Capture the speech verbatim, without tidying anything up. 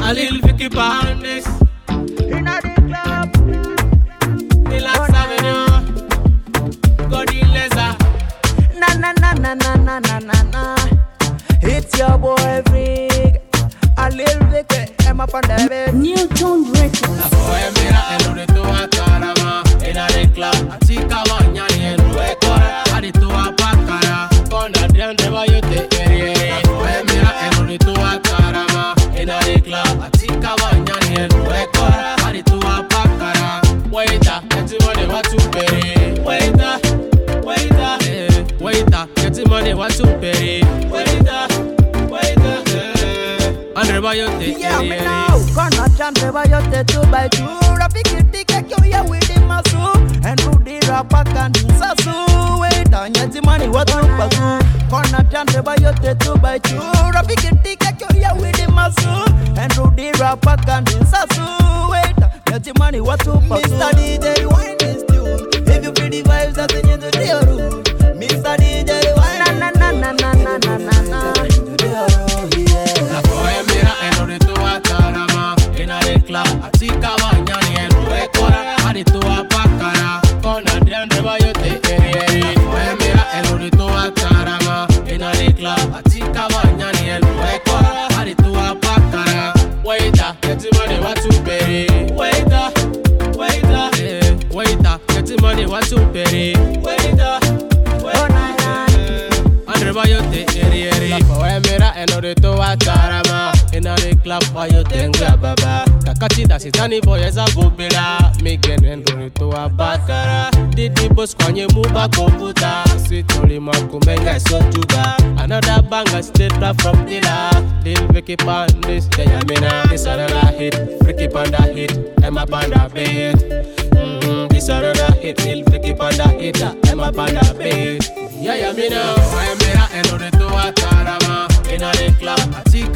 A little Vicky Bandes. Inna the club. Relax Avenue. Godileza. Na na na na na na na na na. It's your boy Vic. A little Vicky. Emma Pandemic. Newton Records. La bohemia mira el reto a carama. Inna the club. A chica baña y en ruecora. Adito a pacara. Con Adrián de Bayote. La bohemia mira el reto a carama. Inna the club. A chica baña y en ruecora. Adito a pacara. Waiter, get the money, what you pay? Waiter, waiter, eh. Waiter, get the money, what you pay? Waiter, waiter, eh. Andre Bayote, yeah, me now. Gonna chant Bayote two by two. Rafiki ticket, you here with the masu. And Rudy Rapak and Sasu. Wait, and get the money, what you pay? Gonna chant Bayote two by two. Rafiki ticket, you here with the masu. And Rudy Rapak and Sasu. Wait. Get the money, what to pay? Mister D J, rewind this tune. If you feel the vibes, that's in your real room. Mister D J, rewind. Na na na na na na na na. La bohemia en orito a carama. En el club, a chica baña y en ruecora. Adito a pacara. Con Adrián de Bayote, eh. La bohemia en orito a carama. En el club, a chica baña y en ruecora. Adito a pacara. Waiter, get the money, what you pay? Waiter, waiter, eh. Waiter, get the money, what you pay? Waiter, waiter, Andre Bayote, eri eri. La bohemia en orito a carama. En el club, Bayote en grababa. Kakachida sitani boyeza bubila. Migen en orito a bakara. Didi boss kwanye muba komputa. Sweet only makumenga sotuba. Another banger straight up from Dilla. Lil Vicky Pandis, Yamina. This another hit, Vicky Panda hit, Emma Panda beat. Mm-hmm. This another hit, Lil Vicky Panda hit, Emma Panda beat. Yeah, Yamina. Bohemia en orito a carama. En el club, a chica